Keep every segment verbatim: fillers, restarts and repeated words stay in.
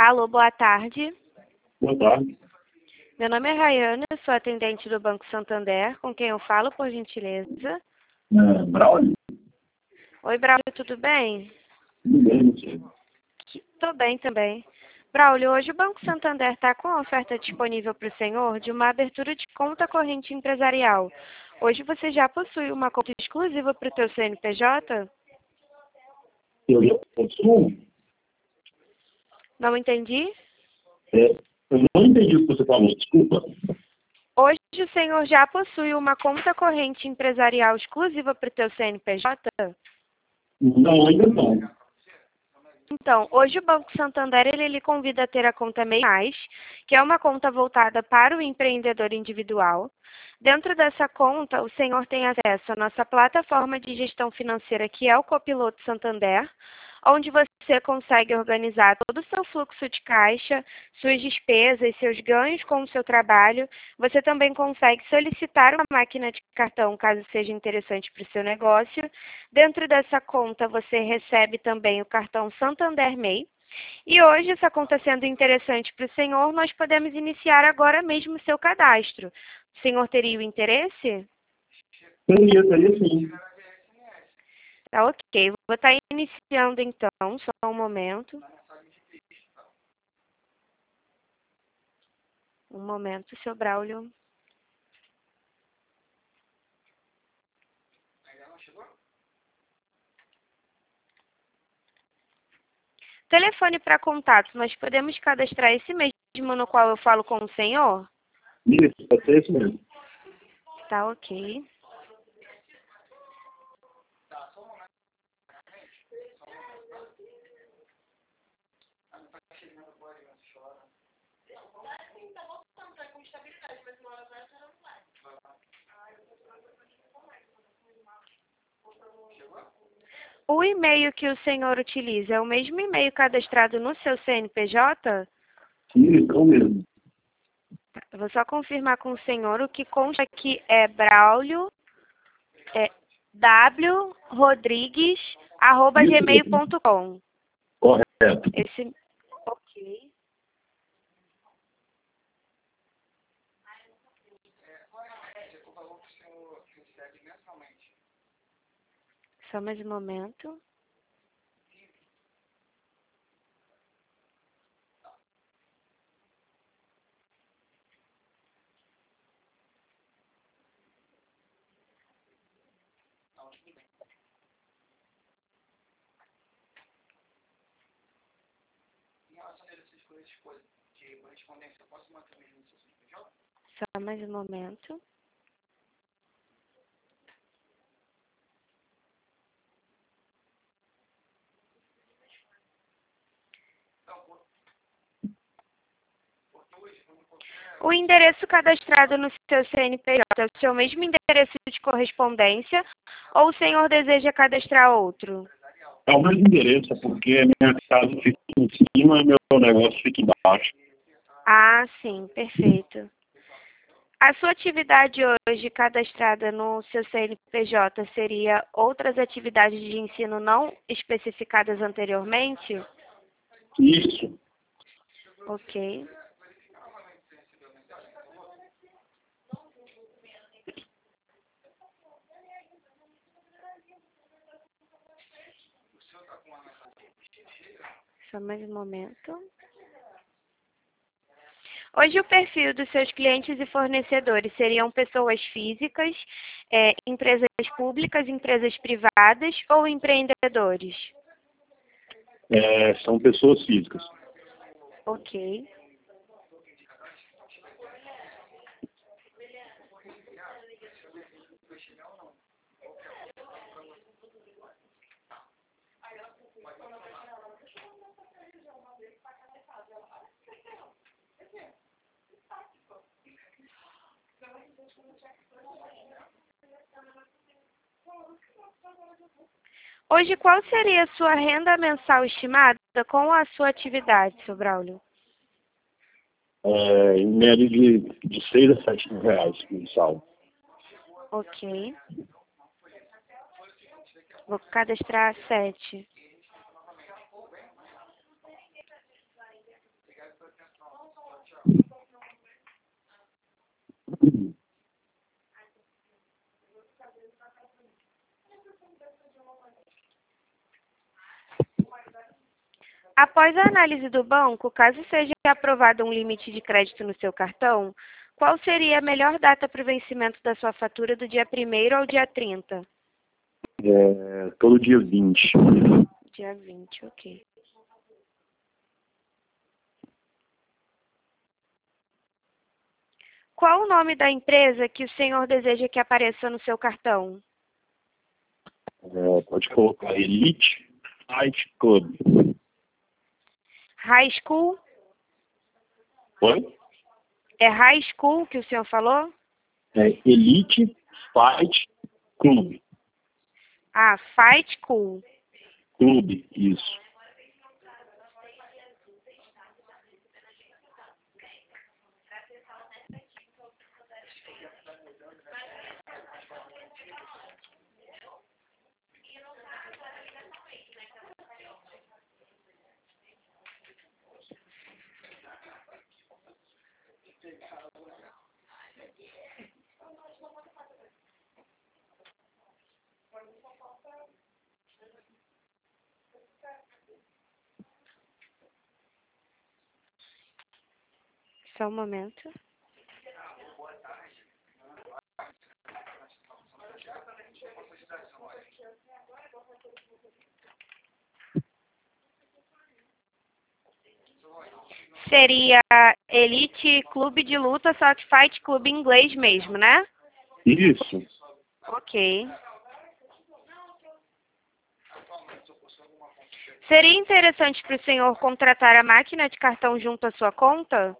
Alô, boa tarde. Boa tarde. Meu nome é Rayana, sou atendente do Banco Santander, com quem eu falo, por gentileza. É, Braulio? Oi, Braulio, tudo bem? Tudo bem, você? Tô bem também. Braulio, hoje o Banco Santander está com a oferta disponível para o senhor de uma abertura de conta corrente empresarial. Hoje você já possui uma conta exclusiva para o teu C N P J? Eu já possuo? Não entendi? É, eu não entendi o que você falou, desculpa. Hoje o senhor já possui uma conta corrente empresarial exclusiva para o teu C N P J? Não, ainda não. Então, hoje o Banco Santander ele, ele convida a ter a conta MEI Mais, que é uma conta voltada para o empreendedor individual. Dentro dessa conta, o senhor tem acesso à nossa plataforma de gestão financeira, que é o Copiloto Santander, onde você consegue organizar todo o seu fluxo de caixa, suas despesas, seus ganhos com o seu trabalho. Você também consegue solicitar uma máquina de cartão, caso seja interessante para o seu negócio. Dentro dessa conta, você recebe também o cartão Santander MEI. E hoje, essa conta sendo interessante para o senhor, nós podemos iniciar agora mesmo o seu cadastro. O senhor teria o interesse? Teria, teria sim. Tá ok. Vou estar iniciando então, só um momento. Um momento, seu Braulio. Telefone para contato, nós podemos cadastrar esse mesmo no qual eu falo com o senhor? Isso, pode ser isso mesmo. Tá ok. O e-mail que o senhor utiliza é o mesmo e-mail cadastrado no seu C N P J? Isso, é o mesmo. Eu vou só confirmar com o senhor. O que consta aqui é Braulio, é w rodrigues arroba Isso gmail mesmo. ponto com. Correto. Esse, ok. Só mais um momento. Só mais um momento. O endereço cadastrado no seu C N P J é o seu mesmo endereço de correspondência ou o senhor deseja cadastrar outro? É o mesmo endereço, é porque a minha casa fica em cima e meu negócio fica embaixo. Ah, sim, perfeito. A sua atividade hoje cadastrada no seu C N P J seria outras atividades de ensino não especificadas anteriormente? Isso. Ok. Só mais um momento. Hoje o perfil dos seus clientes e fornecedores seriam pessoas físicas, é, empresas públicas, empresas privadas ou empreendedores? É, são pessoas físicas. Ok. Hoje, qual seria a sua renda mensal estimada com a sua atividade, seu Braulio? É, em média de, de seis a sete mil reais mensal. Ok. Vou cadastrar sete. Após a análise do banco, caso seja aprovado um limite de crédito no seu cartão, qual seria a melhor data para o vencimento da sua fatura do dia primeiro ao dia trinta? É, todo dia vinte. Dia vinte, ok. Qual o nome da empresa que o senhor deseja que apareça no seu cartão? É, pode colocar Elite Fight Club. High School? Oi? É High School que o senhor falou? É Elite Fight Club. Ah, Fight Cool. Clube, isso. Só um momento. Seria Elite Clube de Luta, só que Fight Club em inglês mesmo, né? Isso. Ok. Seria interessante para o senhor contratar a máquina de cartão junto à sua conta?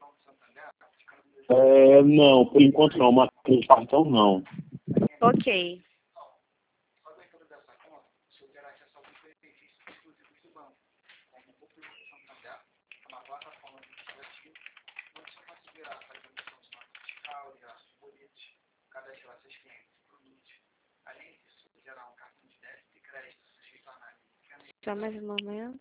É, não, por enquanto não. Mas com cartão não. Ok. Só mais um momento.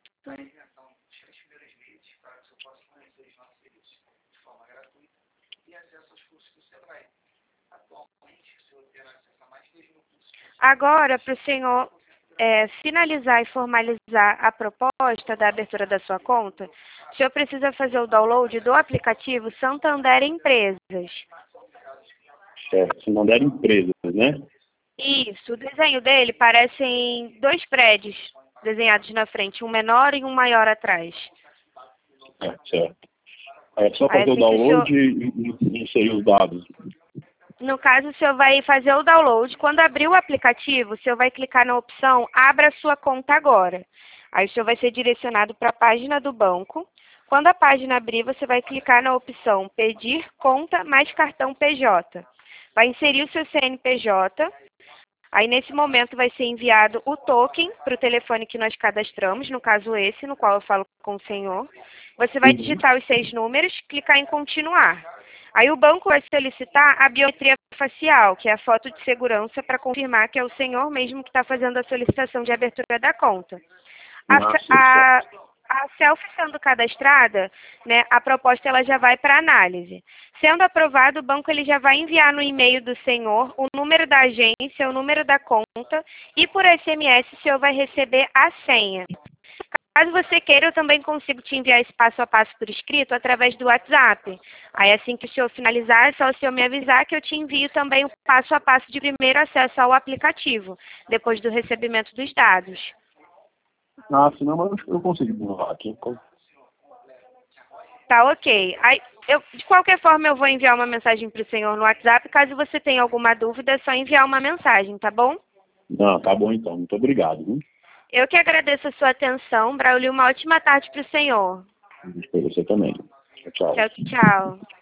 Agora, para o senhor é, finalizar e formalizar a proposta da abertura da sua conta, o senhor precisa fazer o download do aplicativo Santander Empresas. Certo. Se não der empresas, né? Isso, o desenho dele parece em dois prédios desenhados na frente, um menor e um maior atrás. É, certo. É só Aí, fazer o assim que o download senhor, e, e inserir os dados. no caso, o senhor vai fazer o download. Quando abrir o aplicativo, o senhor vai clicar na opção Abra sua conta agora. Aí o senhor vai ser direcionado para a página do banco. Quando a página abrir, você vai clicar na opção Pedir conta mais cartão P J. Vai inserir o seu C N P J. Aí, nesse momento, vai ser enviado o token para o telefone que nós cadastramos, no caso esse, no qual eu falo com o senhor. Você vai Uhum. digitar os seis números, clicar em continuar. Aí o banco vai solicitar a biometria facial, que é a foto de segurança, para confirmar que é o senhor mesmo que está fazendo a solicitação de abertura da conta. A, Ah, sim, a, certo. a selfie sendo cadastrada, né, a proposta ela já vai para análise. Sendo aprovado, o banco ele já vai enviar no e-mail do senhor o número da agência, o número da conta e por S M S o senhor vai receber a senha. Caso você queira, eu também consigo te enviar esse passo a passo por escrito através do WhatsApp. Aí, assim que o senhor finalizar, é só o senhor me avisar que eu te envio também o passo a passo de primeiro acesso ao aplicativo, depois do recebimento dos dados. Ah, senão mas eu consigo burlar aqui. Tá, ok. Aí, eu, de qualquer forma, eu vou enviar uma mensagem para o senhor no WhatsApp. Caso você tenha alguma dúvida, é só enviar uma mensagem, tá bom? Não, tá bom então. Muito obrigado. Viu? Eu que agradeço a sua atenção. Braulio, uma ótima tarde para o senhor. Para você também. Tchau. Tchau, tchau.